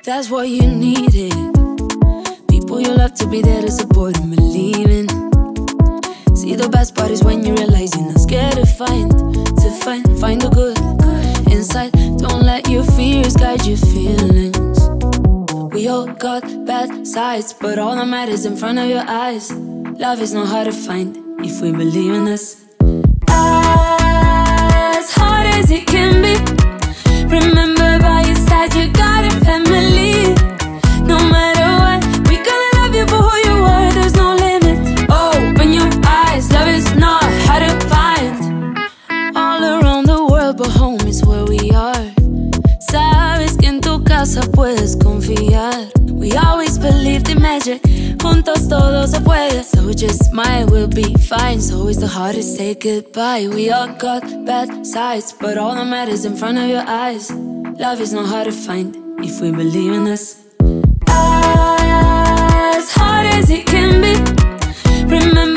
that's what you needed. People you love to be there to support and believe in. See, the best part is when you realize you're not scared to find the good inside. Don't let your fears guide your feelings. We all got bad sides, but all that matters in front of your eyes. Love is not hard to find if we believe in us. As hard as it can be, remember by your side you got a family. No matter what, we gonna love you for who you are. There's no limit. Open your eyes, love is not hard to find. All around the world, but home is where we are. Sabes que en tu casa puedes confiar. We always believed in magic. Juntos todo se puede. So just smile, we'll be fine. It's always the hardest to say goodbye. We all got bad sides, but all that matters in front of your eyes. Love is not hard to find if we believe in us. As hard as it can be, remember